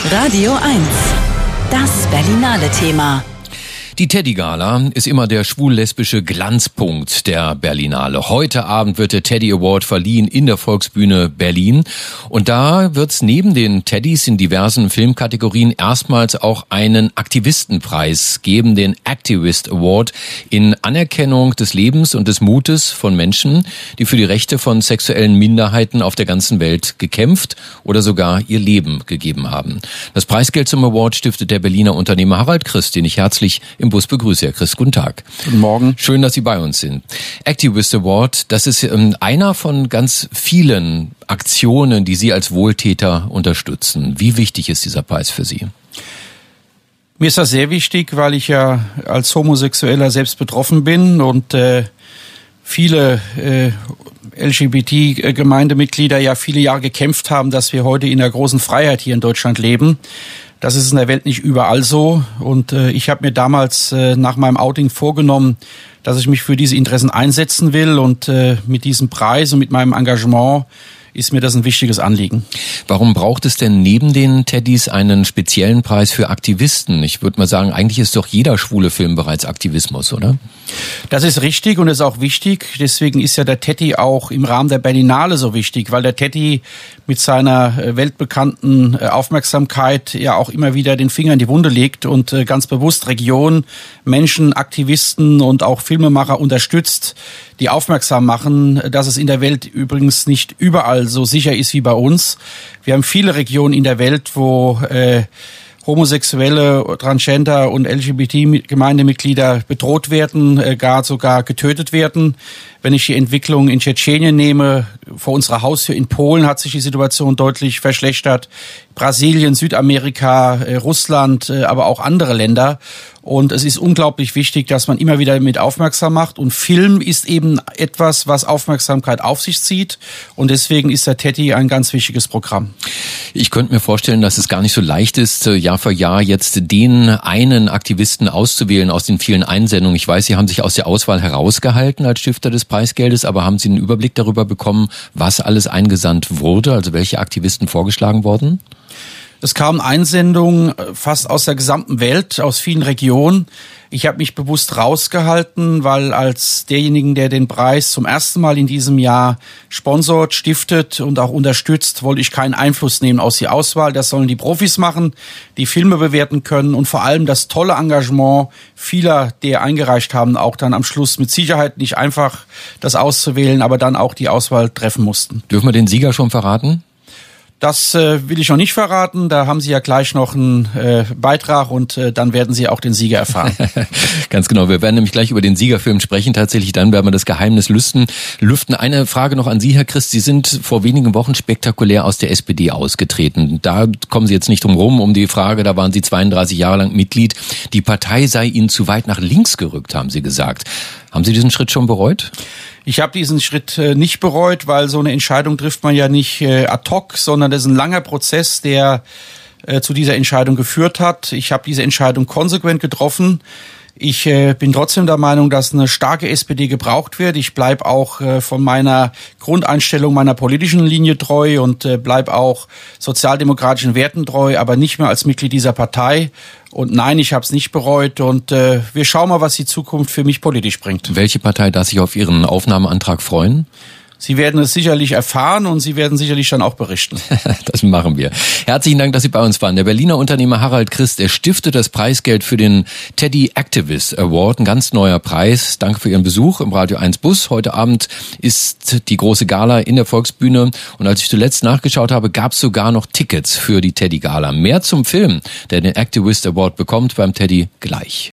Radio 1, das Berlinale Thema. Die Teddy-Gala ist immer der schwul-lesbische Glanzpunkt der Berlinale. Heute Abend wird der Teddy Award verliehen in der Volksbühne Berlin. Und da wird's neben den Teddys in diversen Filmkategorien erstmals auch einen Aktivistenpreis geben, den Activist Award, in Anerkennung des Lebens und des Mutes von Menschen, die für die Rechte von sexuellen Minderheiten auf der ganzen Welt gekämpft oder sogar ihr Leben gegeben haben. Das Preisgeld zum Award stiftet der Berliner Unternehmer Harald Christ, den ich herzlich im Bus begrüße. Herr Christ, guten Tag. Guten Morgen. Schön, dass Sie bei uns sind. Activist Award, das ist einer von ganz vielen Aktionen, die Sie als Wohltäter unterstützen. Wie wichtig ist dieser Preis für Sie? Mir ist das sehr wichtig, weil ich ja als Homosexueller selbst betroffen bin und viele LGBT-Gemeindemitglieder ja viele Jahre gekämpft haben, dass wir heute in der großen Freiheit hier in Deutschland leben. Das ist in der Welt nicht überall so. Und ich habe mir damals nach meinem Outing vorgenommen, dass ich mich für diese Interessen einsetzen will. Und mit diesem Preis und mit meinem Engagement ist mir das ein wichtiges Anliegen. Warum braucht es denn neben den Teddys einen speziellen Preis für Aktivisten? Ich würde mal sagen, eigentlich ist doch jeder schwule Film bereits Aktivismus, oder? Das ist richtig und ist auch wichtig. Deswegen ist ja der Teddy auch im Rahmen der Berlinale so wichtig, weil der Teddy mit seiner weltbekannten Aufmerksamkeit ja auch immer wieder den Finger in die Wunde legt und ganz bewusst Regionen, Menschen, Aktivisten und auch Filmemacher unterstützt, die aufmerksam machen, dass es in der Welt übrigens nicht überall so sicher ist wie bei uns. Wir haben viele Regionen in der Welt, wo Homosexuelle, Transgender und LGBT-Gemeindemitglieder bedroht werden, gar sogar getötet werden. Wenn ich die Entwicklung in Tschetschenien nehme, vor unserer Haustür in Polen hat sich die Situation deutlich verschlechtert. Brasilien, Südamerika, Russland, aber auch andere Länder. Und es ist unglaublich wichtig, dass man immer wieder mit aufmerksam macht. Und Film ist eben etwas, was Aufmerksamkeit auf sich zieht. Und deswegen ist der Teddy ein ganz wichtiges Programm. Ich könnte mir vorstellen, dass es gar nicht so leicht ist, Jahr für Jahr jetzt den einen Aktivisten auszuwählen aus den vielen Einsendungen. Ich weiß, Sie haben sich aus der Auswahl herausgehalten als Stifter des Preisgeldes, aber haben Sie einen Überblick darüber bekommen, was alles eingesandt wurde, also welche Aktivisten vorgeschlagen wurden? Es kamen Einsendungen fast aus der gesamten Welt, aus vielen Regionen. Ich habe mich bewusst rausgehalten, weil als derjenigen, der den Preis zum ersten Mal in diesem Jahr sponsort, stiftet und auch unterstützt, wollte ich keinen Einfluss nehmen aus der Auswahl. Das sollen die Profis machen, die Filme bewerten können und vor allem das tolle Engagement vieler, die eingereicht haben, auch dann am Schluss mit Sicherheit nicht einfach das auszuwählen, aber dann auch die Auswahl treffen mussten. Dürfen wir den Sieger schon verraten? Das will ich noch nicht verraten. Da haben Sie ja gleich noch einen Beitrag und dann werden Sie auch den Sieger erfahren. Ganz genau. Wir werden nämlich gleich über den Siegerfilm sprechen. Tatsächlich, dann werden wir das Geheimnis lüften. Eine Frage noch an Sie, Herr Christ. Sie sind vor wenigen Wochen spektakulär aus der SPD ausgetreten. Da kommen Sie jetzt nicht drum rum, um die Frage, da waren Sie 32 Jahre lang Mitglied. Die Partei sei Ihnen zu weit nach links gerückt, haben Sie gesagt. Haben Sie diesen Schritt schon bereut? Ich habe diesen Schritt nicht bereut, weil so eine Entscheidung trifft man ja nicht ad hoc, sondern das ist ein langer Prozess, der zu dieser Entscheidung geführt hat. Ich habe diese Entscheidung konsequent getroffen. Ich bin trotzdem der Meinung, dass eine starke SPD gebraucht wird. Ich bleibe auch von meiner Grundeinstellung, meiner politischen Linie treu und bleibe auch sozialdemokratischen Werten treu, aber nicht mehr als Mitglied dieser Partei. Und nein, ich habe es nicht bereut und wir schauen mal, was die Zukunft für mich politisch bringt. Welche Partei darf sich auf Ihren Aufnahmeantrag freuen? Sie werden es sicherlich erfahren und Sie werden sicherlich dann auch berichten. Das machen wir. Herzlichen Dank, dass Sie bei uns waren. Der Berliner Unternehmer Harald Christ, er stiftet das Preisgeld für den Teddy Activist Award, ein ganz neuer Preis. Danke für Ihren Besuch im Radio 1 Bus. Heute Abend ist die große Gala in der Volksbühne und als ich zuletzt nachgeschaut habe, gab es sogar noch Tickets für die Teddy Gala. Mehr zum Film, der den Activist Award bekommt, beim Teddy gleich.